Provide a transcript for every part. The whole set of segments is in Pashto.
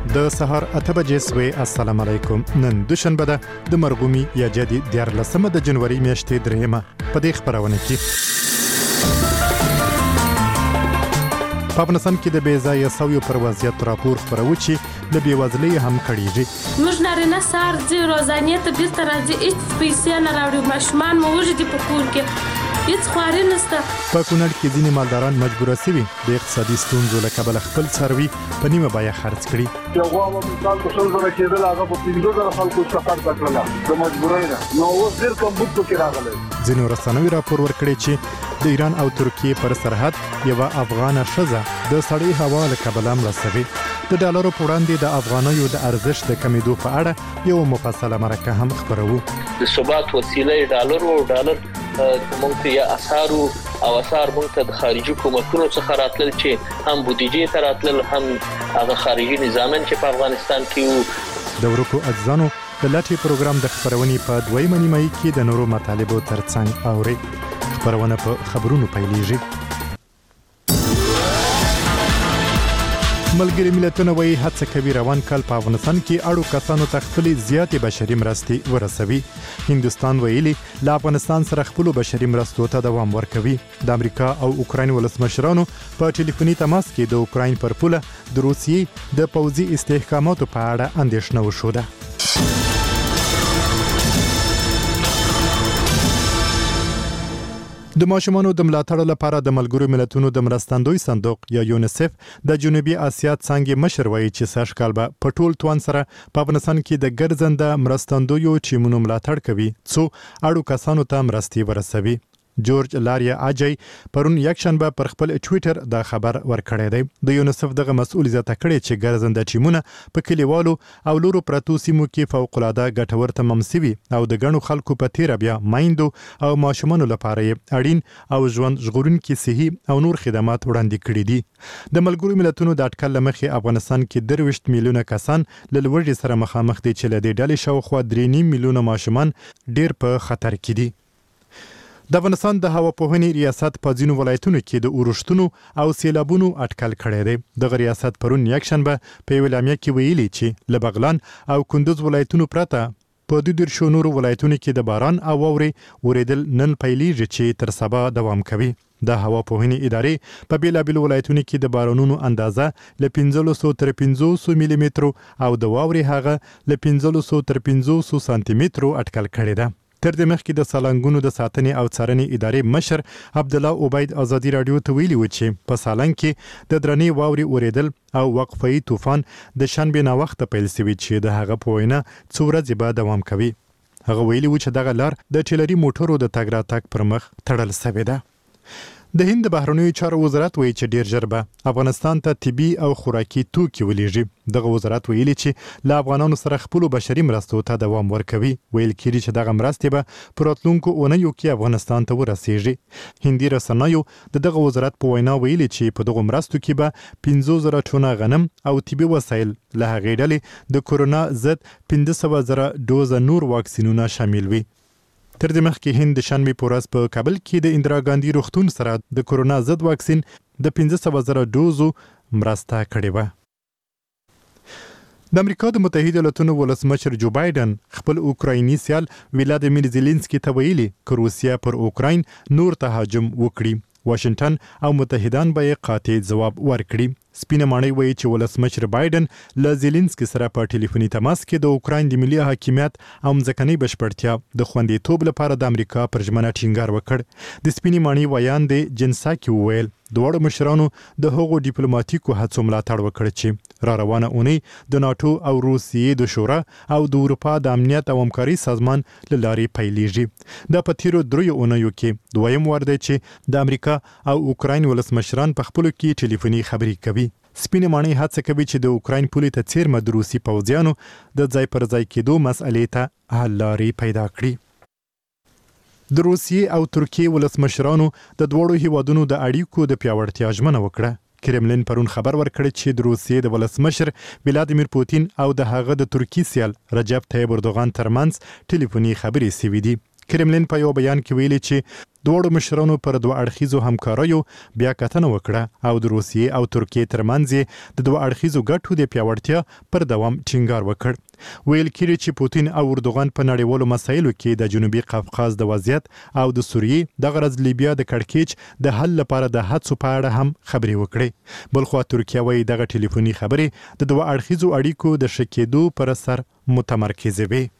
د سهار 8 بجې سوی. السلام علیکم. نن دوشنبه ده د مرغومي یا جدي 14 د جنوري میاشتې دریمه. په دې خبرونه کې په افغانستان کې د بېځایه سویو پر وضعیت راپور خپرو چې د بېوزلۍ هم کړیږي. موږ نارینه سهار ځي روزانې ته بیرته راځي، هیڅ پیسې نه راوړي، ماشومان مو وږي دي په کور کې، هیڅ خواري نشته. په کونړ کې ځینې مالداران مجبوره سوي د اقتصادي ستونزو له کبله خپل څاروي په نیمه بیه خرڅ کړي. یو غوا مثال په 100,000 کېدل، هغه په 15,000 خلکو سفر کړل د مجبورۍ نه، نو اوس ډېر کم بوت پکې راغلی. ځینو رسنیو راپور ورکړی چې د ایران او ترکیې پر سرحد یوه افغانه ښځه د سړې هوا له کبله مړه شوې. د ډالرو په وړاندې د افغانیو د ارزښت د کمیدو په اړه یو مفصله مرکه هم خپروو. د ثبات وسیله ډالر او ډالر موږ ته یا اسارو او اسار موږ ته د خارجي حکومتونو څخه راتلل چې هم بودیجې ته راتلل، هم هغه خارجي نظامن چې په افغانستان کې وو. د ورکو اجزانو د لاټي پروګرام د خبرونې په دویمه نیمایي کې د نورو مطالبو ترڅنګ اوري. خبرونه په خبرونو پیلېږي. ملګري ملتونه وایي هڅه کوي روان کال په افغانستان کې اړو کسانو ته خپلې زیاتې بشري مرستې ورسوي. هندوستان ویلي له افغانستان سره خپلو بشري مرستو ته دوام ورکوي. د امریکا او اوکراین ولسمشرانو په ټلیفوني تماس کې د اوکراین پر پوله د روسیې د پوځي استحکاماتو په اړه اندېښنه وښوده. د ماشومانو د ملاتړ لپاره د ملګرو ملتونو د مرستندوی صندوق یا یونیسف د جنوبي اسیا څنګه مشر وایي چې سږ کال به په ټول توان سره په افغانستان کې د ګرځنده مرستندویو ټیمونو ملاتړ کوي څو اړو کسانو ته مرستې ورسوي. جورج لاریا اجای پرون یکشنبه پر خپل ټوئیټر دا خبر ورکړی دی. د یونیسف دغه مسؤل زیاته کړی چې ګرځنده ټیمونه په کلیوالو او لورو پرتو سیمو کې فوق‌العاده ګټور تمام سوي او د ګڼو خلکو په تیره بیا مایندو او ماشومانو لپاره اړین او ژوند ژغورونکي صحي او نور خدمات وړاندې کړي دي. د ملګرو ملتونو د اټکل له مخې افغانستان کې 23 میلیونه کسان له لوږې سره مخامخ دي چې له دې ډلې شاوخوا 3.5 میلیونه ماشومان ډېر په خطر کې دي. د افغانستان د هواپوهنې ریاست په ځینو ولایتونو کې د اورښتونو او سیلابونو اټکل کړی دی. دغه ریاست پرون یکشنبه په یوه اعلامیه کې ویلي چې له بغلان او کندوز ولایتونو پرته په 12 نورو ولایتونو کې د باران او واورې ورېدل نن پیلېږي چې تر سبا دوام کوي. د هواپوهنې ادارې په بیلابیلو ولایتونو کې د بارانونو اندازه له 1500 تر 500 ملي مترو او د واورې هغه له 500 تر 500 سانتي مترو اټکل کړی ده. تر دې مخکې د سالنګونو د ساتنې او څارنې ادارې مشر عبدالله عبید ازادي راډیو ته ویلي و چې په سالنګ کې د درنې واورې اورېدل او وقفه‌ای طوفان د شنبې ناوخته پیل شوی چې د هغه په وینا څو ورځې به دوام کوي. هغه ویلي و چې دغه لار د ټیلري موټرو د تګ راتګ پر مخ تړل شوې ده. د هند د بهرنیو چارو وزارت وایي چې ډیر ژر به افغانستان ته طبي او خوراکي توکي ولیږي. دغه وزارت ویلي چې له افغانانو سره خپلو بشري مرستو ته دوام ورکوي. ویل کېږي چې دغه مرستې به په راتلونکو اونیو کې افغانستان ته ورسیږي. هندي رسنیو د دغه وزارت په وینا ویلي چې په دغه مرستو کې به 15,000 ټونه غنم او طبي وسایل له هغې ډلې د کورونا ضد 15,000 ډوزه نور واکسینونه شامل وي. تر دې مخکې هند د شنبې په ورځ په کابل کې د اندرا ګاندي روغتون سره د کورونا ضد واکسین د 15,000 ډوزو مرسته کړې وه. د امریکا د متحده ایالاتونو ولسمشر جو بایدن خپل اوکرایني سیال ولادیمیر زيلنسکي ته ویلي چې روسیا پر اوکراین نور تهاجم وکړي. واشنگټن او متحدان به قاطع جواب ورکړي. سپینه ماڼۍ وایي چې ولسمشر بایدن له زيلنسکي سره په ټلیفوني تماس کې د اوکراین د ملي حاکمیت او ځمکنۍ بشپړتیا د خوندیتوب لپاره د امریکا پر ژمنه ټینګار وکړ. د سپینې ماڼۍ ویاند جنساکي وویل دواړو مشرانو د هغو ډیپلوماټیکو هڅو ملاتړ وکړ چې را روانه اونۍ د ناتو او روسیې د شورا او د اروپا د امنیت او همکارۍ سازمان له لارې پیلېږي. دا په تیرو 3 اونیو کې دویم وار دی چې د امریکا او اوکراین ولسمشران په خپلو کې ټلیفوني خبرې کوي. سپینه ماڼۍ هڅه کوي چې د اوکراین پولې ته څیرمه د روسي پوځیانو د ځای پر ځای کېدو مسئلې ته حل لارې پیدا کړي. د روسیې او ترکیې ولسمشرانو د دوړو هیوادونو د اړیکو د پیاوړتیا ژمنه وکړه. کرملین پرون خبر ورکړ چې د روسیې د ولسمشر ولادیمیر پوتین او د هغه د ترکیې سیال رجب طیب اردوغان ترمنځ ټلیفوني خبرې شوې دي. کرملین په یو بیان کې ویلي چې دوه مشرانو پر دوه اړخیزو همکاریو بیا کتنه وکړه او د روسیې او ترکیې ترمنځ د دوه اړخیزو ګټو د پیاوړتیا پر دوام ټینګار وکړ. ویل کېږي چې پوتین او اردوغان په نړیوالو مسایلو کې د جنوبي قفقاز د وضعیت او د سوریې د غرض لیبیا د کړکېچ د حل لپاره د هڅو په اړه هم خبرې وکړې. بلخوا ترکیه وايي دغه ټلیفوني خبرې د دوه اړخیزو اړیکو د ښه کېدو پر اثر متمرکزې وي.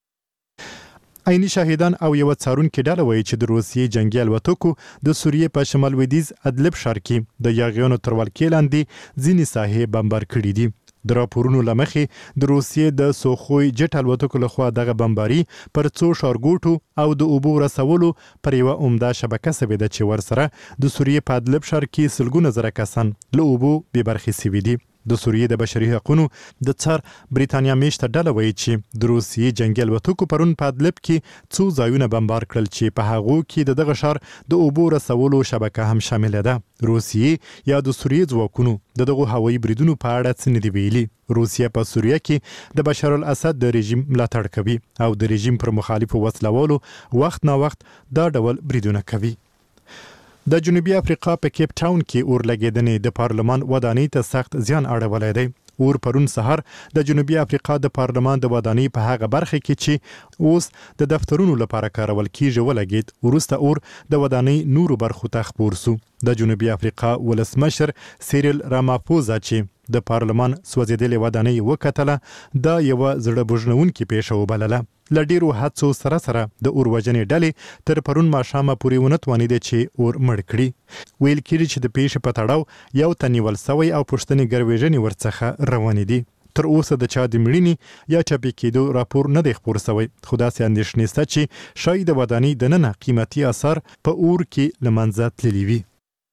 عیني شاهدان او یو څارونکي ډله وایي چې د روسیې جنگي الوتکو د سوریې په شمال لویدیځ ادلب ښار کې د یاغیانو تر ولکې لاندې ځینې ساحې بمبار کړي دي. د راپورونو له مخې د روسیې د سوخوی جټ الوتکو لخوا دغه بمباري پر څو ښارګوټو او د اوبو رسولو پر یوه عمده شبکه سوې ده چې ورسره د سوریې په ادلب ښار کې سلګونه زره کسان له اوبو بې برخې سوي دي. د سوریې د بشري حقوقو د څار بریتانیا میشته ډله وایي چې د روسیې جنگي الوتکو پرون په ادلب کې څو ځایونه بمبار کړل چې په هغو کې د دغه ښار د اوبو رسولو شبکه هم شامله ده. روسیې یا د سوریې ځواکونو د دغو هوایي بریدونو په اړه څه نه دي ویلي. روسیه په سوریه کې د بشار الاسد د رژیم ملاتړ کوي او د رژیم پر مخالفو وسلوالو وخت نا وخت دا ډول بریدونه کوي. د جنوبي افریقا په کیپ ټاون کې اور لګیدنې د پارلمان ودانۍ ته سخت زیان اړولی دی. اور پرون سهار د جنوبي افریقا د پارلمان د ودانۍ په هغه برخه کې چې اوس د دفترونو لپاره کارول کیږي ولګید. وروسته اور د ودانۍ نورو برخو ته خپور سو. د جنوبي افریقا ولسمشر سیریل راماپوزا چې د پارلمان سوځېدلې ودانۍ وکتله دا یوه زړه بوژنونکې پیښه وبلله. له ډیرو هڅو سره د اور وژنې ډلې تر پرون ماښامه پورې ونه توانېدې چې اور مړ کړي. ویل کېږي چې د پیښې په تړاو یو تن نیول سوی او پوښتنې ګرویژنې ورڅخه روانې دي. تر اوسه د چا د مړینې یا چاپې کېدو راپور نه دی خپور سوی، خو داسې اندېښنې شته چې ښایي د ودانۍ دننه قیمتي اثار په اور کې له منځه تللي وي.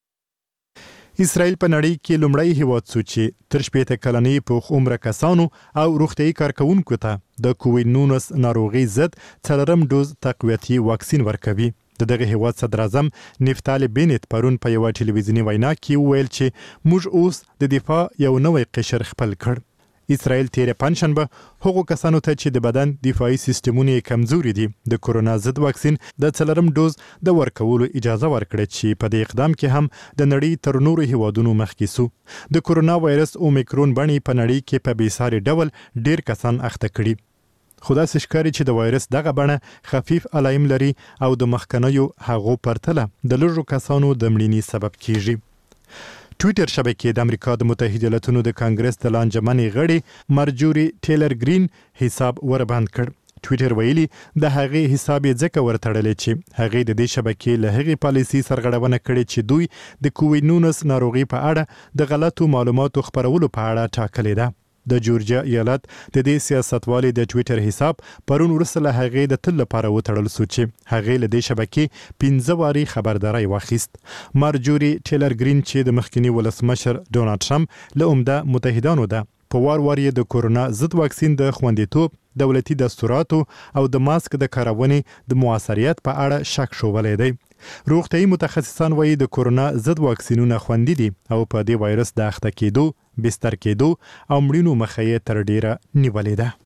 اسرائیل په نړۍ کې لومړی هیواد سو چې تر 80 کلنې پوخ عمره کسانو او روغتیايي کارکوونکو ته د کووید-19 ناروغي ضد 4م ډوز تقویتي واکسین ورکوي. دغه هیواد صدر اعظم نفتالي بینت پرون په یوه ټلویزیوني وینا کې وویل چې موږ اوس د دفاع یو نوی قشر خپل کړ. اسرائیل تیره پنجشنبه هغو کسانو ته چې د بدن دفاعي سیستمونه کمزوري دي د کورونا ضد واکسین د 4م ډوز د ورکولو اجازه ورکړه چې په دې اقدام کې هم د نړۍ تر نورو هیوادونو مخکې سو. د کورونا وایرس اومیکرون بڼې په نړۍ کې په بېساري ډول ډیر کسان اخته کړي. خو داسې ښکاري چې د وایرس دغه بڼه خفیف علایم لري او د مخکنیو هغو پرتله د لږو کسانو د مړینې سبب کیږي. ټویټر شبکې د امریکا د متحده ایالاتونو د کانګرس د لانجمنې غړي مارجوري ټیلر گرین حساب وربند کړ. ټویټر ویلي د هغې حساب یې ځکه ورتړلی چې هغې د دې شبکې له هغې پالیسي سرغړونه کړې چې دوی د کووید-19 ناروغي په اړه د غلطو معلوماتو خپرولو په اړه ټاکلې ده. د جورجیا ایالت د دې سیاستوالې د ټویټر حساب پرون وروسته له هغې د تل لپاره وتړل سو چې هغې له دې شبکې 15 واري خبرداری واخیست. مارجوري ټیلر گرین چې د مخکنی ولسمشر ډونالډ ټرمپ له عمده متحدانو ده په وار د کورونا ضد واکسین د خوندیتوب، دولتي دستوراتو او د ماسک د کارونې د موثریت په اړه شک شولی دی. روغتیايي متخصصان وایي د کورونا ضد واکسینونه خوندي دي او په دې وایرس د اخته کېدو، بستر کېدو او مړینو مخه یې تر ډیره نیولې ده.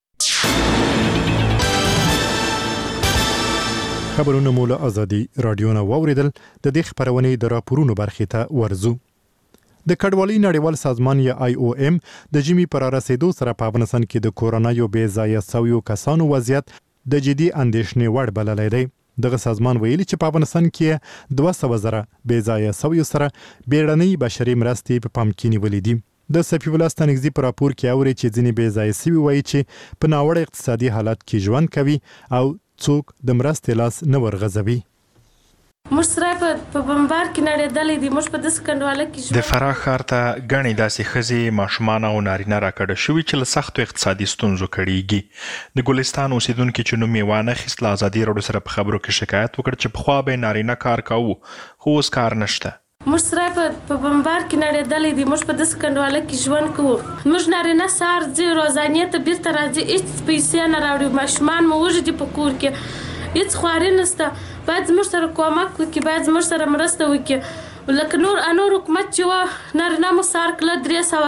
خبرونه مو له ازادي راډیو نه واوریدل. د دې خبرونې د راپورونو برخې ته ورځو. د کډوالۍ نړیوال سازمان یا IOM د ژمي پر رسیدو سره په افغانستان کې د کورونا یو بې ځایه سویو کسانو وضعیت د جدي اندېښنې وړ بللی دی. دغه سازمان ویلي چې په افغانستان کې 200 زره بې ځایه سویو سره بیړنۍ بشري مرستې په پام کې نیولې دي. د صفي الله ستانکزي په راپور کې اوري چې ځینې بې ځایه سوي وایي چې په ناوړه اقتصادي حالت کې ژوند کوي او څوک د مرستې لاس نه ورغځوي. موږ سره په بمبار کې نړېدلې دي. موږ په داسې کنډواله کې د فراه ښار ته ګڼې داسې ښځې، ماشومان او نارینه راکډه شوي چې له سختو اقتصادي ستونزو کړېږي. د ګلستان اوسېدونکي چې نوم یې وانخیست له ازادي راډیو سره په خبرو کې شکایت وکړ چې پخوا به یې نارینه کار کوو خو اوس کار نشته. موږ سره په بمبار کې نړېدلې دي. موږ په داسې کنډواله کې ژوند کوو. موږ نارینه سهار ځي روزانې ته بیرته راځي، هېڅ پیسې نه راوړي. ماشومان مو وږي دي په کور کې، هېڅ خواري نشته. باید زموږ سره کومک وکړي، باید زموږ سره مرسته وکړي. لکه نور حکومت چې و نارینه مو سار کله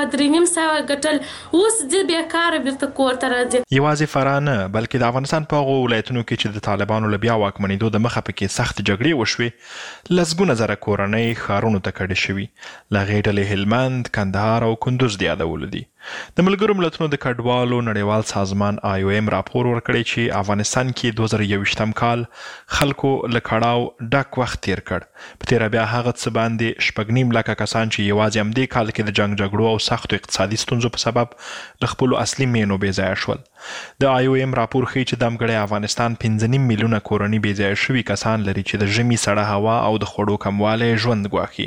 300 ګټل اوس دې بیکاره بیرته کور ته راځي. یوازې فراه نه بلکې د افغانستان په هغو ولایتونو کې چې د طالبانو له بیا واکمنېدو د مخه پکې سخت جګړې وشوې لسګونه زره کورنۍ ښارونو ته کډې شوي له هغې ډلې هلمند کندهار او کندوز د یادولو دي. د ملګرو ملتونو د کډوالو نړیوال سازمان IOM راپور ورکړی چې افغانستان کې 2021 کال خلکو له کړاو ډک وخت تیر کړ. په تیره بیا هغه څه باندې 6.5 لکه کسان چې یوازې همدې کال کې د جګړو او سختو اقتصادي ستونزو په سبب له خپلو اصلي مینو بېځایه شول. د IOM راپور ښیي چې دمګړی افغانستان 15 میلیونه کورنۍ بېځایه شوي کسان لري چې د ژمي سړه هوا او د خوړو کموالی ژوند ګواښي.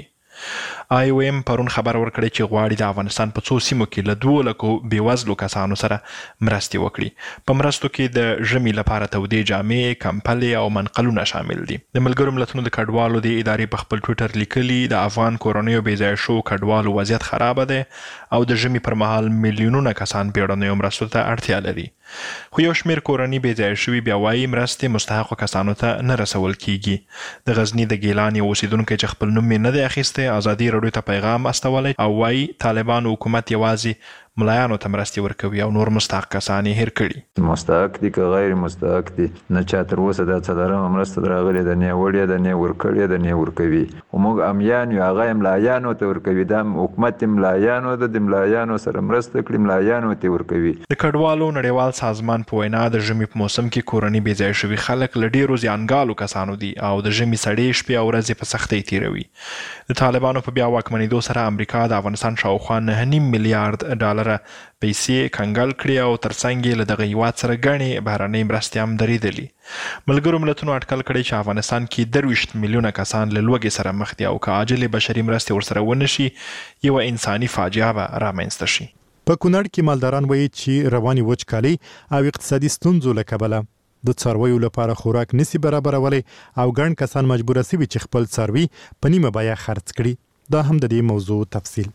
IOM پرون خبر ورکړی چې غواړي د افغانستان په څو سیمو کې له 2 لکو بېوزلو کسانو سره مرستې وکړي. په مرستو کې د ژمي لپاره تودې جامې، کمپلې او منقلونه شامل دي. د ملګرو ملتونو د کډوالو د ادارې په خپل ټویټر لیکلي د افغان کورنیو بېځایه شوو کډوالو وضعیت خرابه دی او د ژمي پر مهال میلیونونه کسان بیړنیو مرستو ته اړتیا لري. خو یو شمېر کورنۍ بېځایه شوي بیا وایي مرستې مستحقو کسانو ته نه رسول کیږي. د غزني د ګیلان یو اوسیدونکی چې خپل نوم یې نه دی اخیستی ازادي راډیو ته پیغام استولی او وایي طالبانو حکومت یوازې ملایانو ته مرستې ورکوي او نور مستحق کسان یې هیر کړي. مستحق دي که غیر مستحق دي نه چا تر اوسه دا څلورمه مرسته راغلې ده، نه وړې ده، نه ورکړې ده، نه ورکوي. خو موږ امیان یو، هغه ملایانو ته ورکوي. دا حکومت ملایانو ده، د ملایانو سره مرسته کړي، ملایانو ته ورکوي. د کډوالو نړیوال سازمان په وینا د ژمي په موسم کې کورنۍ بېځایه شوي خلک له ډېرو زیانګالو کسانو دي او د ژمي سړې شپې او ورځې په سختۍ تیروي. د طالبانو په بیا واکمنېدو سره امریکا د افغانستان شاوخوا 9.5 میلیارډ ډالره پیسې کنګل کړي او ترڅنګ یې له دغه هیواد سره ګڼې بهرنۍ مرستې هم درېدلي. ملګرو ملتونو اټکل کړی چې افغانستان کې 23 میلیونه کسان له لوږې سره مخ دي او که عاجلې بشري مرستې ورسره ونه شي یوه انساني فاجعه به رامنځته شي. په کونړ کې مالداران وایي چې رواني وچکالي او اقتصادي ستونزو له کبله د څارویو لپاره خوراک نسی برابرولی او ګڼ کسان مجبور شوي چې خپل څاروي په نیمه بیه خرڅ کړي. دا هم د دې موضوع تفصیل.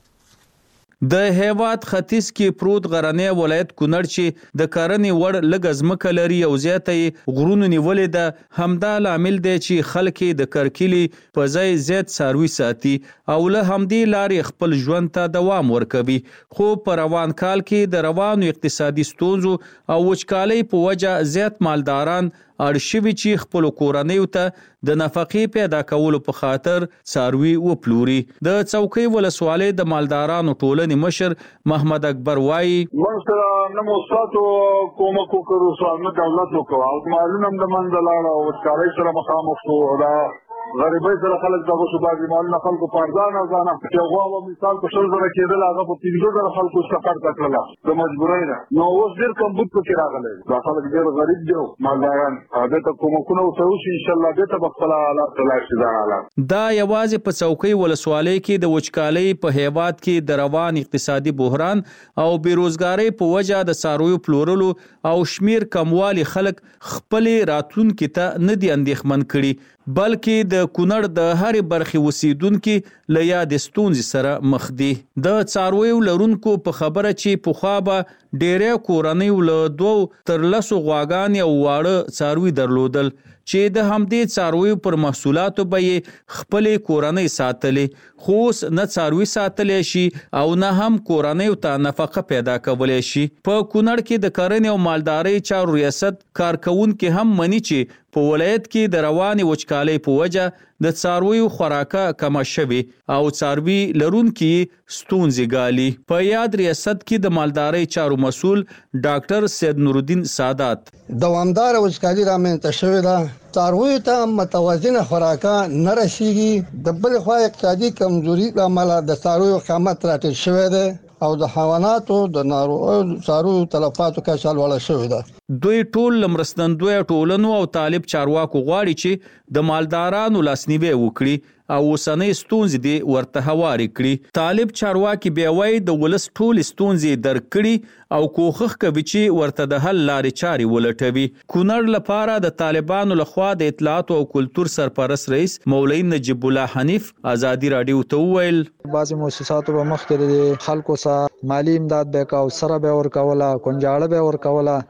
د هیواد ختیځ کې پروت غرنی ولایت کونړ چې د کرنې وړ لږ ځمکه لري او زیاته غرونو نیولې ده، همدا لامل دی چې خلک د کرکیلي په ځای زیات څاروي ساتي او له همدې لارې خپل ژوند ته دوام ورکوي. خو په روان کال کې د روانو اقتصادي ستونزو او وچکالۍ په وجه زیات مالداران اړ شوي چې خپل کورنیو ته د نفقې پیدا کولو په خاطر څاروي وپلوري. د څوکۍ ولسوالۍ د مالدارانو ټولنې مشر محمد اکبر وایي موږ سره نه موساتو کومک وکړو، نه دولت وکړو او معلومه هم د منځه لاړه او وچکالۍ سره مخامخ شو. دا غریبۍ سره خلک دغه شو، بعضې مالونه خلکو په ارزانه چې غوا به مثال په 100,000 کېدل هغه په 15,000 خلکو سفر ته کړله د مجبورۍ نه. نو اوس ډېر کمبود پکې راغلی. دا خلک ډېر غریب دي مالداران. دې ته کومکونه ورته وشي انشاءالله دې ته به خپله حالات ته لاړ شي. دا حالات دا یوازې په څوکۍ ولسوالۍ کې د وچکالۍ په هیواد کې د روان اقتصادي بحران او بیروزګارۍ په وجه د څارویو پلورلو او شمیر کموالي خلک خپلې راتلونکي ته نه دي اندېښمن کړي، بلکې د کونړ د هرې برخې اوسیدونکي له یادې ستونزې سره مخ دي. د څارویو لرونکو په خبره چې پخوا به ډېری کورنیو له 2 تر 10 غواګانې او واړه څاروي درلودل چې د همدې څارویو پر محصولاتو به یې خپلې کورنۍ ساتلې، خو اوس نه څاروي ساتلی شي او نه هم کورنیو ته نفقه پیدا کولی شي. په کونړ کې د کرنې او مالدارۍ چارو ریاست کارکوونکي هم مني چې په ولایت کې د روانې وچکالۍ په وجه د څارویو خوراکه کمه شوې او څاروي لرونکي ستونزې ګالي. په یاد ریاست کې د مالدارۍ چارو مسؤل ډاکټر سید نورالدین سادات دوامدار وچکالي رامنځته شوې ده، څارویو ته متوازنه خوراکه نه رسیږي. د بل خوا اقتصادي کمزوري له امله د څارویو قیمت راټیټ شوی دی او د حیواناتو د څارویو تلفاتو کچه لوړه شوې ده. دوی ټول له مرستندویه ټولنو او طالب چارواکو غواړي چې د مالدارانو لاسنیوی وکړي او اوسنۍ ستونزې دې ورته هوارې کړي. طالب چارواکي بیا وایي د ولس ټول ستونزې درک کړي او کوښښ کوي چې ورته د حل لارې چارې ولټوي. کونړ لپاره د طالبانو لخوا د اطلاعات او کلتور سرپرست رئیس مولوي نجیب الله حنیف ازادي راډیو ته وویل بعضې مؤسساتو به مخکې د خلکو سره مالی امداد به کاو، سره به ورکوله، کنجاړه به ورکوله، دغه د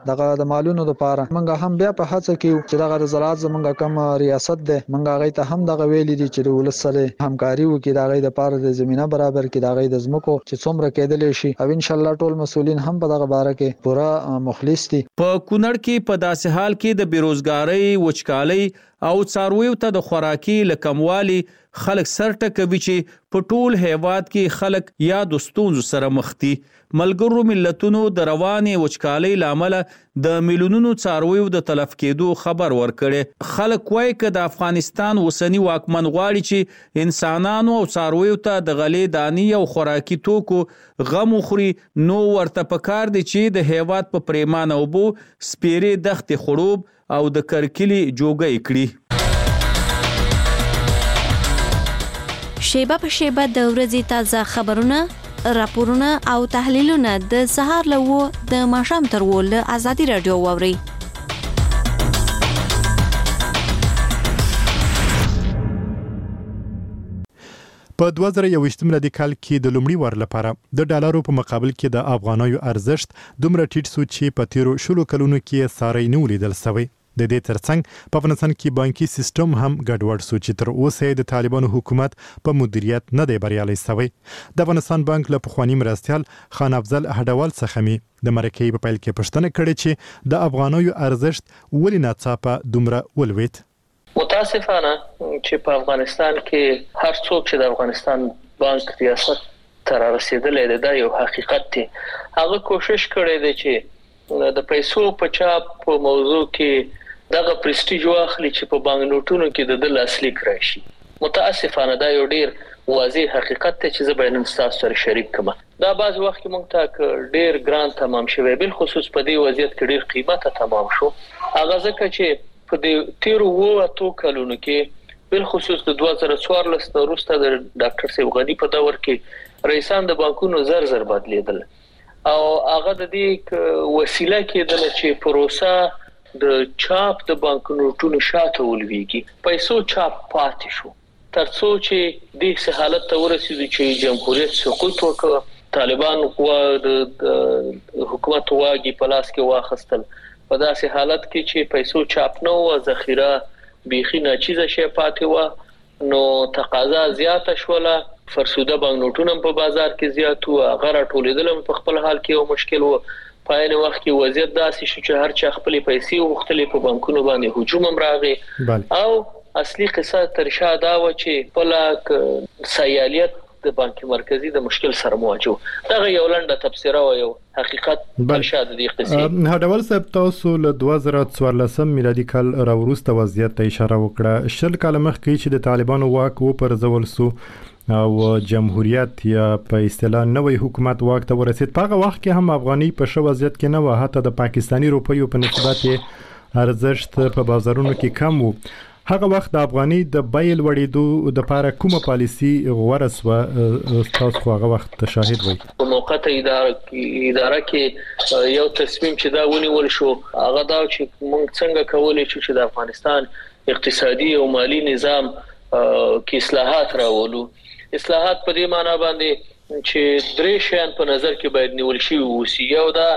مالونو لپاره موږ هم بیا په هڅه کې چې دغه زراعت زموږ کوم ریاست ده موږ هغه ته هم دغه ویلي دي چې د ولس سره همکاري وکړي د هغه لپاره د زمينه برابر کړي د هغه د ځمکو چې څومره کېدل شي او ان شاء الله ټول مسؤلین هم په دغه باره کې پورا مخلص دي. په کونړ کې په داسې حال کې د بیروزګاری وچکالۍ او څارویو ته د خوراکي لکموالي خلک سرټه کوي چې په ټول هیواد کې خلک یا د ستونزو سره مخ دي. ملګرو ملتونو د روانې وچکالۍ لامل د میلیونونو څارویو د تلف کېدو خبر ورکړي. خلک وایي چې د افغانستان اوسنی واکمن غواړي چې انسانانو او څارویو ته د غلې دانی او خوراکي توکو غم خوري نو ورته پکار دي چې د هیواد په پریمانه اوبو سپیرې دښتې خړوب او د کرکلی جوګه کړي. شیبه په شیبه د ورځې تازه خبرونه، راپورونه او تحلیلونه د سهار له د ماښام تر له ازادي رادیو واوري. په 2021 میلادي کال کې د لومړي وار لپاره د ډالرو په مقابل کې د افغانیو ارزښت دومره ټیټ شو چې په تیرو شلو کلونو کې ساری نه ولیدل شوی. د دې ترڅنګ په افغانستان کې بانکي سیستم هم ګډوډ شو چې تر اوسه د طالبانو حکومت په مدیریت نه دی بریالي شوی. د افغانستان بانک له پخوانی مرستیال خان افضل هډوال څخه د مرکې په پیل کې پښتنه کړې چې د افغانیو ارزښت ولې ناڅاپه دومره ولوید. متاسفانه چې په افغانستان کې هر څوک چې د افغانستان بانک ریاست تر رسیدلې ده یو حقیقت دی. هغه کوشش کړی دی چې د پیسو په چاپ په موضوع کې دغه پرستیج واخلي چې په بانک نوټونو کې د لاسلیک راشي. متاسفانه دا یو ډیر واضح حقیقت دی چې زه به نن تاسو سره شریک کوم. دا بعض وخت کې مونږ ته ډیر ګران تمام شوی، بل خصوص په دې وضعیت کې ډیر قیمته تمام شو. هغه ځکه چې په دې تیرو 2 کلونو کې بل خصوص د 2014 وروسته د ډاکټر سیف غنی په دور کې رئیسان د بانکونو زر بدلیدل او هغه د دې وسیله کېدل چې پروسه د چاپ د بانک نوټونو شاته ولويږي. پیسو چاپ پاتې شو ترڅو چې د حالت ته ورسېږي چې جمهوریت سقوط وکړ. طالبان د حکومت واګي په لاس کې واخستل په داسې حالت کې چې پیسو چاپ نه و، ذخیره بیخي ناچیزه شي پاتې و، نو تقاضا زیاته شوله، فرسوده بانک نوټونه په بازار کې زیات و، هغه راټولېدل په خپل حال کې یو مشکل و. په عین وخت کې وضعیت داسې شو چې هر چا خپل پیسې وغوښتلې، په بانکونو باندې هجوم هم راغی او اصلي قصه تر شا دا و چې بل سیالیت د بانک مرکزی د مشکل سره مواجه. دا یو لنډه تفسیر او یو حقیقت برشاد دي قصې. هډوال صاحب تاسو له 2014 میلادي کال راوروسته وضعیت ته اشاره وکړه. شل کال مخکې چې د طالبانو واک و پرځول سو او جمهوریت یا په اصطلاح نوې حکومت واک ته ورسید، په هغه وخت کې هم افغاني په شو وضعیت کې نه و، حتی د پاکستانی روپیو په نسبت ارزښت په بازارونو کې کم و. هغه وخت د افغاني د بیل وړېدو د لپاره کومه پالیسی غوړه سو؟ تاسو هغه وخت شاهد وئ. په موقته اداره کې یو تصمیم چې دا ونیول شو هغه دا چې موږ څنګه کولای شو چې د افغانستان اقتصادي او مالی نظام کې اصلاحات راولو. اصلاحات په دې معنی باندې چې درې شیان په نظر کې باید نیول شي وسی. یو دا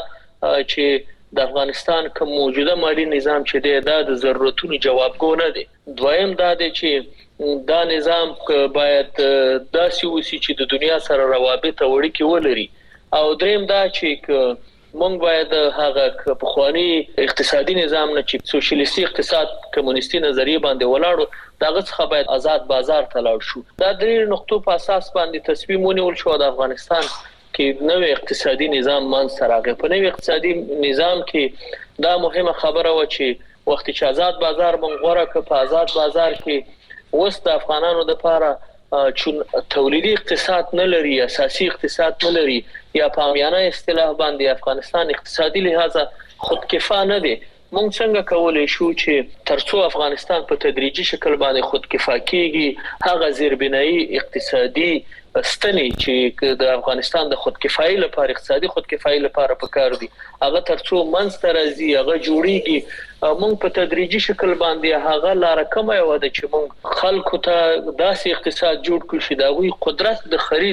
چې د افغانستان کوم موجوده مالی نظام چې دی د ضرورتونو جوابګو نه دی. دویم دا دی چې دا نظام باید داسې وسی چې د دنیا سره روابط او اړیکې ولري. او دریم دا چې مونږ باید هغه پخوانی اقتصادي نظام نه چې سوشلیستي اقتصاد کمونیستي نظریه باندې ولاړو داغه څخه باید آزاد بازار ته لاړ شو. دا درې نقطو په اساس باندې تصمیم ونیول شو د افغانستان کې نوې اقتصادي نظام منځ راغی. په نوې اقتصادي نظام کې دا مهمه خبره و چې وخت چې آزاد بازار مونږ غوړه ک په آزاد بازار کې وست افغانانو د لپاره چون تولیدي اقتصاد نه لري، اساسي اقتصاد نه لري، یا په عامیانه اصطلاح باندې افغانستان اقتصادي لحاظه خودکفا نه دی. مونږ څنګه کولای شو چې ترڅو افغانستان په تدریجي شکل باندې خودکفا کیږي، هغه زیربنایي اقتصادي ستنې چې د افغانستان د خودکفایي لپاره اقتصادي خودکفایي لپاره پکار دي هغه ترڅو منځ راځي، هغه جوړیږي. مونږ په تدریجي شکل باندې هغه لار کومه و چې مونږ خلکو ته داسې اقتصاد جوړ کړو چې دا وی قدرت د خرید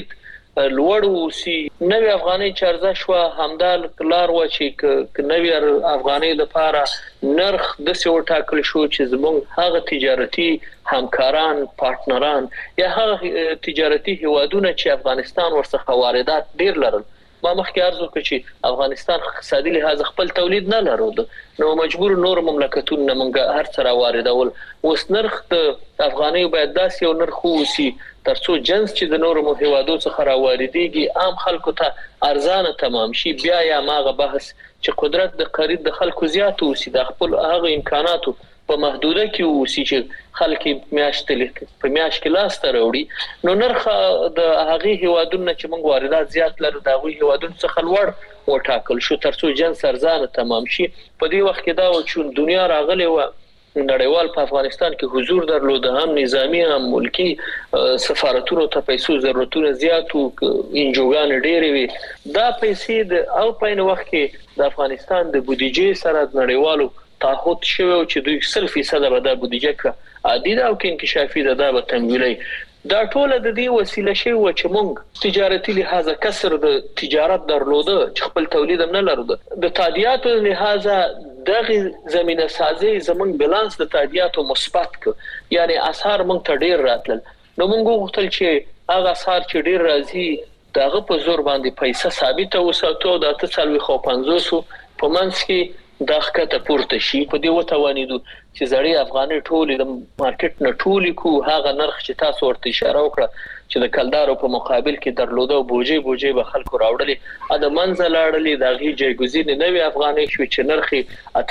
لوړ وسی نوې افغاني چارزه شو همدا لار و چې نوې افغاني لپاره نرخ د څو ټاکل شو چې زموږ هغه تجارتي همکاران پارتنران یا هغه تجارتي هیوادونه چې افغانستان ورڅخه واردات ډیر لرل ما مخکې عرض وکړ چې افغانستان اقتصادي لحاظ خپل تولید نه لرود نو مجبور نور مملکتونه موږ هر څه راواردول اوس نرخ د افغاني باید داسې یو نرخ وسی ترڅو جنس چې د نور هیوادو څخه راواردېږي عام خلکو ته ارزانه تمام شي بیا یا ماغه بحث چې قدرت د خرید د خلکو زیات وسی د خپل هغه امکاناتو په محدوده کې وسی چې خلک میاشتلې په میاش کې لاس ته راوړي نو نرخ د هغه هیوادونو چې موږ واردات زیات لرو د هغه هیوادونو څخه لوړ وټاکل شو ترڅو جنس ارزانه تمام شي په دې وخت کې دا و چې دنیا راغلی و نړیوال په افغانستان کې حضور درلود هم نظامی هم ملکی سفارتونو ته پیسو ضرورتونه زیات او انجوګان ډېرې وي دا پیسې د او په وخت کې د افغانستان د بودیجې سره د نړیوالو تعهد شوی چې دوی 100% به د بودیجه عادي او کې انکشافي ده به تمویلي دا ټول د دې وسیله شی و چې موږ تجارتي لحاظه کسر د تجارت درلوده چې خپل تولید هم نه لرلو د تادیاتو لحاظه دغه زمينه سازي زمون بالانس د تادیاتو مثبت ک یعنی اسعار موږ ته ډیر راتل نو موږ غوښتل چې هغه اسعار چې ډیر راځي دغه په زور باندې پیسې ثابته وساتو د 350 په منځ کې دغه پورته شي په دې وتوانیدو چې زړی افغاني ټول د مارکیټ نه ټول کو هغه نرخ چې تاسو ورته اشاره وکړه چې د کلدارو په مقابل کې درلوده او بوجي به خلکو راوړلې د منځ لاړلې د غي جایګزین نوې افغاني شو چې نرخي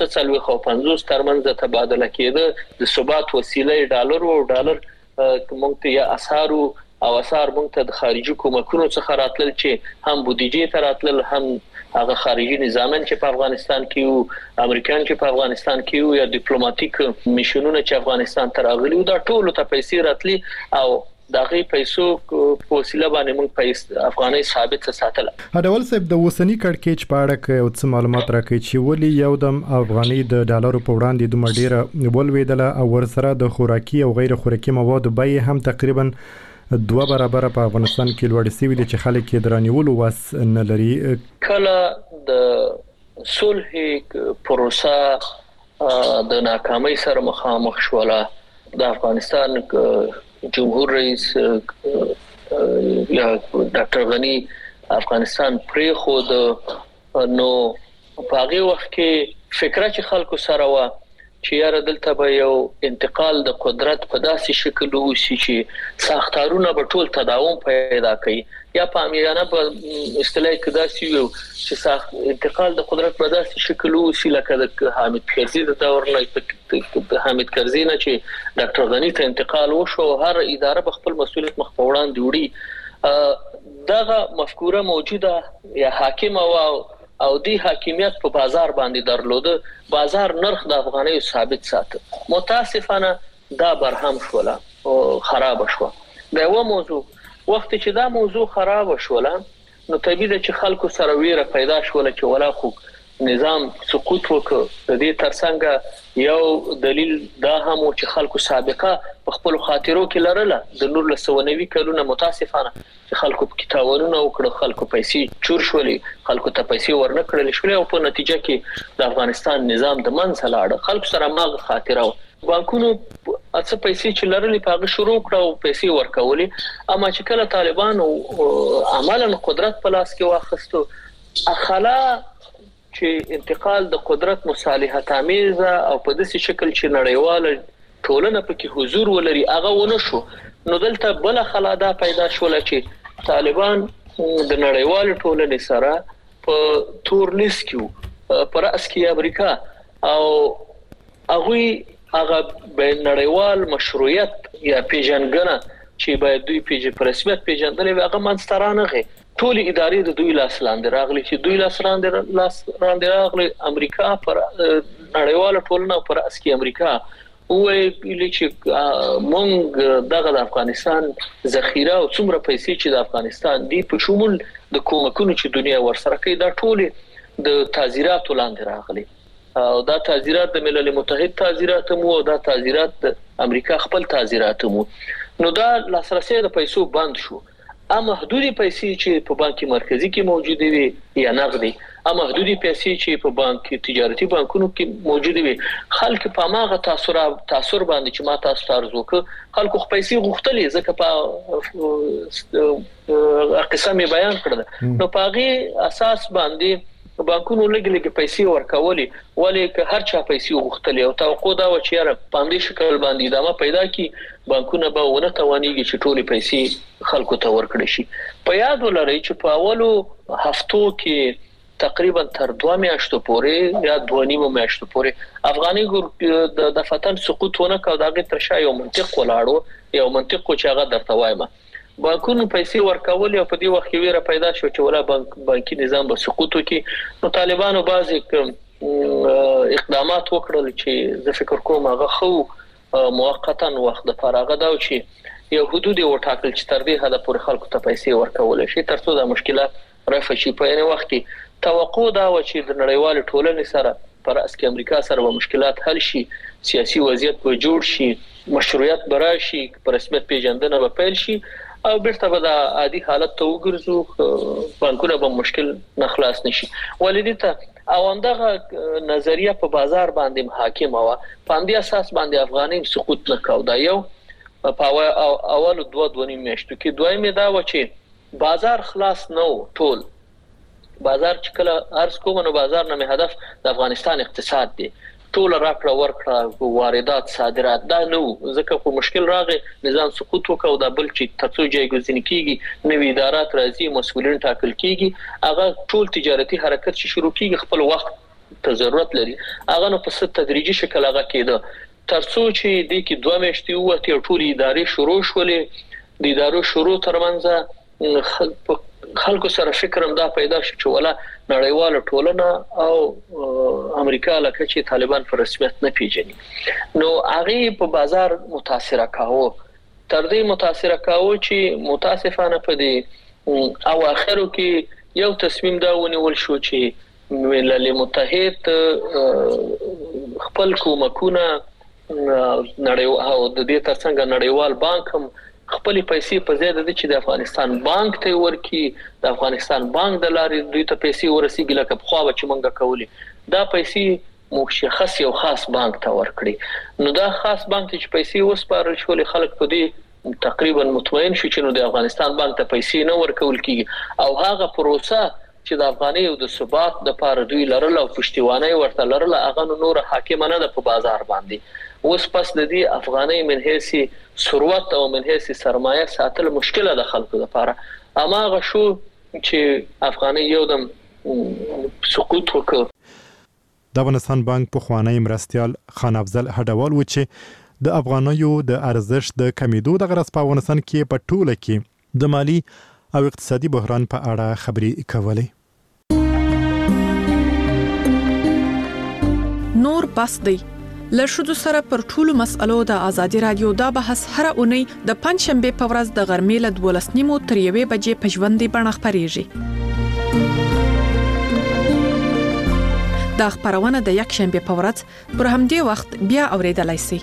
850 ترمنځ تبادله کېده د ثبات وسیله ډالر او ډالر کومه ته اسعار او اسعار موږ ته د خارجي کومکونو څخه راتلل چې هم بودیجې ته راتلل هم هغه خارجي نظامن چې په افغانستان کې او امریکایان چې په افغانستان کې او یا ډیپلوماټیک میشنونه چې افغانستان ته راغلي دا ټول ته پیسې راتلي او دغه پیسو په وسیله باندې موږ پیسې افغاني ثابت ساتل هډول صاحب د وسنی کړکېچ په اړه کې او څه معلومات راکړي چې ولې یو د افغاني د ډالرو په وړاندې دومره ډیره ولویدله او ورسره د خوراکي او غیر خوراکي موادو بیې هم تقریبا 2 برابر په افغانستان کې لوړ شوی دي چې خلک یې درانیولو واس نه لري کله د صلح پروسه د ناکامۍ سره مخامخ شوله د افغانستان جمهور رئیس یا ډاکټر غنی افغانستان پرې خود نو په هغه وخت کې فکر چې خلکو سره و چې یاره دلته به یو انتقال د قدرت په داسې شکل وشي چې ساختارونه به ټول تداوم پیدا کوي یا په امیانه په اصطلاح کې داسې یو چې انتقال د قدرت په داسې شکل وشي لکه د حامد کرزي د دور نه حامد کرزي نه چې ډاکټر غنی ته انتقال وشو هر اداره په خپل مسؤلیت مخ په وړاندې وړي دغه مفکوره موجوده یا حاکم او دی حاکمیت په بازار باندې درلوده بازار نرخ د افغاني ثابت ساتي متاسفانه دا برهم شوله او خراب شو دا یو موضوع وخت چې دا موضوع خراب شوله نو طبيعي چې خلکو سره ویره پیدا شوله چې ولا خو نظام سقوط وکړ د دې ترڅنګ یو دلیل دا هم چې خلکو سابقه په خپل خاطرو کې لرله د نور لسونوي کلونه متاسفانه چې خلکو په کتابونو وکړ خلکو پیسې چور شولې خلکو ته پیسې ورنکړل شولې او په نتیجه کې د افغانستان نظام د منځ لاړ خلکو سره ماغه خاطره بانکونو اڅه پیسې چې لرلې په هغه شروع کړو پیسې ورکولې اما چې کله طالبان عملاً قدرت په لاس کې واخستو اخلا چې انتقال د قدرت مصالحت آمیز او په داسې شکل چې نړیواله ټولنه پکې حضور ولري هغه ونه شو نو دلته بل خلادا پیدا شول چې طالبان د نړیواله ټولنې سره په تور لیست کې پر اسکی امریکا او هغه بین نړیوال مشروعیت یا پیژنګنه چې باید دوی په رسمیت پیژندل هغه منسترانغه ټول ادارې د دوی لاس لاندې راغلي چې دوی لاس لاندې راغلي امریکا پر نړیواله ټولنه پر اسکی امریکا وې چې مونږ دغه د افغانستان ذخیره او څومره پیسې چې د افغانستان دی په شمول د کومکونو چې دنیا ورسره کوي دا ټول د تعزیرات لاندې راغلي او دا تعزیرات د ملل متحد تعزیرات مو او دا تعزیرات د امریکا خپل تعزیرات مو نو دا لاسرسي د پیسو بند شو محدودي پیسې چې په بانک مرکزی کې موجوده وي یا نغدي محدودي پیسې چې په بانک تجارتي بانکونو کې موجوده وي خلک په ماغه تاثیر باندې چې ما تاسو ته عرض وکړ خلکو پیسې غوښتلې ځکه په قسمه بیان کړل نو پاغي اساس باندې بانکونو لګ پیسې ورکولې ولې که هر چا پیسې غوښتلې او توقع دا و چې را باندې شکل باندې دا ما پیدا کی بانکونه به ونه توانېږي چې ټولې پیسې خلکو ته ورکړي شي په یاد ولرئ چې په اولو هفتو کې تقریبا تر 2 میاشتو پورې یا 2.5 میاشتو پورې افغاني ګور د فتن سقوط ونه کاو دغه ترشا یو منطق ولاړو یو منطق چې هغه درته وایم بانکونو پیسې ورکول او په دې وخت کې ویره پیدا شو چې ولا بانکي نظام به سقوط وکړي نو طالبانو بعضی اقدامات وکړل چې زه فکر کوم هغه خو موقتا وخت د فراغ دا چې یو حدود وټاکل چې تر دې حد پورې خلکو ته پیسې ورکول شي ترڅو د مشکلات رفع شي په یوه وخت کې توقع دا و چې د نړیوال ټولنې سره پر اساس امریکا سره به مشکلات حل شي سیاسي وضعیت به جوړ شي مشروعیت براشي پر رسمیت پیژندنه به پیل شي او بیرته به د عادي حالت ته وګرځو بانکونه به مشکل نه خلاص نشي ولې ته او اندغه نظریه په بازار باندې حاکم و په دې اساس باندې افغاني سقوط نه کاو دا یو په اول 2.5 میاشتو کې دویمه دا و چې بازار خلاص نو ټول بازار چې کله ارز کوم نو بازار نه هدف د افغانستان اقتصاد دی ټول راکړه ورکړه واردات صادرات دا نو ځکه په مشکل راغی نظام سقوط وکاو دا بل چې ترڅو جایګزین کیږي نوې ادارات راځي مسؤلین ټاکل کیږي هغه ټول تجارتي حرکت چې شروع کیږي خپل وخت ته ضرورت لري هغه نو په تدریجي شکل هغه کېده ترڅو چې د کې 2 میاشتې وته ټول ادارې شروع شولې د ادارو شروع ترمنځ خلکو سره فکرم دا پیدا شو چې ولا نړیواله ټولنه او امریکا لکه چې طالبان پر رسمیت نه پیژني نو هغه په بازار متاثر کاوه تر دې متاثر کاوه چې متاسفانه په دې او اخرو کې یو تصمیم دا ونیول شو چې ملل متحد خپل کومکونه نړیوال او د دې ترڅنګ نړیوال بانک هم خپل پیسې په زیاده دي چې د افغانستان بانک ته ورکی د افغانستان بانک د لارې دوی ته پیسې ورسیږي لکه په خوا چې مونږه کولی دا پیسې مشخص یو خاص بانک ته ورکړي نو دا خاص بانک چې پیسې وسپارل شول خلک په دې تقریبا مطمئن شو چې نو د افغانستان بانک ته پیسې نه ورکول کیږي او هغه پروسه چې د افغاني او د ثبات د لپاره دوی لرل او پښتیوانه ورته لرل هغه نور حاکمانه د په بازار باندې اوس پس د دې افغاني منهسي ثروت او منهسي سرمایه ساتل مشکله د خلکو لپاره اما غشو چې افغاني یو دم سقوط وکړ د افغانستان بانک په خوانی مرستيال خان افضل هډوال و چې د افغانیو د ارزش د کمیدو د غرض په افغانستان کې په ټوله کې د مالی او اقتصادي بحران په اړه خبري کولې نور بس دی لشدو سره پر ټولو مسالو د ازادي رادیو دا بحث هر اونۍ د پنځشنبه په ورځ د غرمې له 12:30 تر 1 بجې په ژوندۍ بڼه خبريږي دا خبرونه د یک شنبه په ورځ پر همدې وخت بیا اوریدلای شئ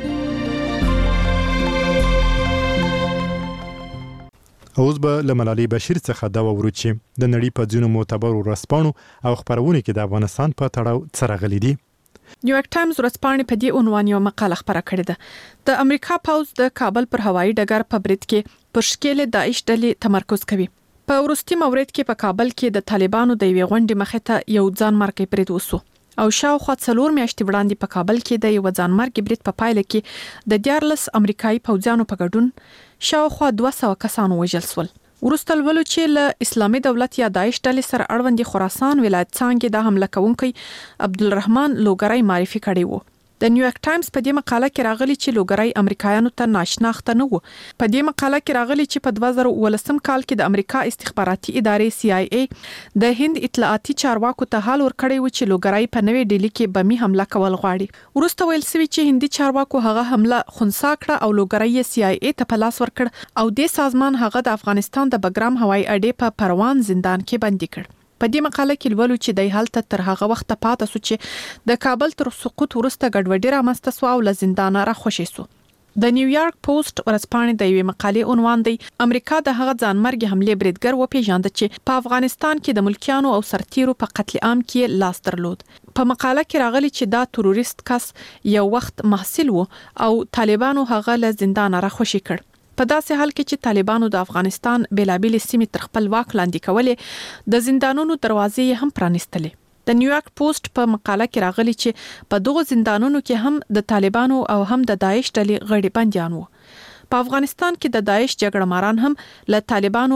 اوس به لملالي بشیر څخه دا وورو چې د نړۍ په ځینو معتبرو ورځپاڼو او خبرونه کې د افغانستان په تړاو څرغلي دي نیویارک ټایمز ورځپاڼې په دې عنوان یو مقاله خبره کړې ده د امریکا پوځ د کابل پر هوایي ډګر په برید کې پر شکل داعش ډلې تمرکز کوي په وروستي مورید کې په کابل کې د طالبانو د یوې غونډې مخې ته یو ځانمرګي برید وسو او شاوخوا 4 میاشتې وړاندې په کابل کې د یو ځانمرګي برید په پایله کې د 14 امریکایي پوځیانو په ګډون شاوخوا 200 کسانو وژل شول ورسته ولو چې له اسلامي دولت یا داعش ډلې سره اړوند خراسان ولایت څنګه د حمله کوونکي عبدالرحمن لوګرای معرفي کړی وو د نیویارک ټایمز په دې مقاله کې راغلي چې لوګرای امریکایانو ته ناشناخته نه وو په دې مقاله کې راغلي چې په 2019 کال کې د امریکا استخباراتي ادارې CIA د هند اطلاعاتي چارواکو ته حال ورکړی و چې لوګرای په نوې ډیلی کې بمي حمله کول غواړي ورسته ویل سوي چې هندي چارواکو هغه حمله خنثی کړه او لوګرای CIA ته په لاس ورکړ او د سازمان هغه د افغانستان د بګرام هوایي اډې په پروان زندان کې بندي کړ په دې مقاله کې ولولو چې د حالت تر هغه وخت پاتې سو چې د کابل تر سقوط ورسته ګډوډي رامنځته سو او له زندان را خوشی سو د نیویارک پوسټ ورځپاڼې د یوې مقالې عنوان دی امریکا د هغه ځانمرګي حمله بریدګر وپیژاند چې په افغانستان کې د ملکیانو او سرتیرو په قتل عام کې لاس درلود. په مقاله کې راغلي چې دا تروریست کس یو وخت محصل و او طالبانو هغه له زندان راخوشي کړ. په داسې حال کې چې طالبانو د افغانستان بلابل سیمې تر خپل واک لاندې کولې، د زندانونو دروازې هم پرانیستلې. د نیویارک پوسټ په مقاله کې راغلي چې په دغه زندانونو کې هم د طالبانو او هم د داعش ډلې غړي بنديان وو. په افغانستان کې د داعش جګړه ماران هم له طالبانو